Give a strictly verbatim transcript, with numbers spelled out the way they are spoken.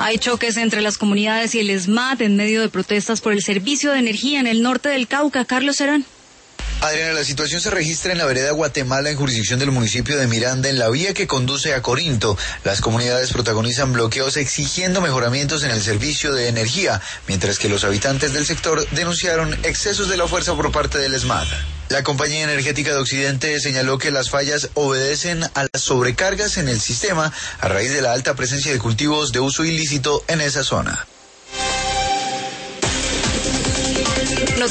Hay choques entre las comunidades y el ESMAD en medio de protestas por el servicio de energía en el norte del Cauca. Carlos Serán. Adriana, la situación se registra en la vereda Guatemala, en jurisdicción del municipio de Miranda, en la vía que conduce a Corinto. Las comunidades protagonizan bloqueos exigiendo mejoramientos en el servicio de energía, mientras que los habitantes del sector denunciaron excesos de la fuerza por parte del ESMAD. La Compañía Energética de Occidente señaló que las fallas obedecen a las sobrecargas en el sistema a raíz de la alta presencia de cultivos de uso ilícito en esa zona.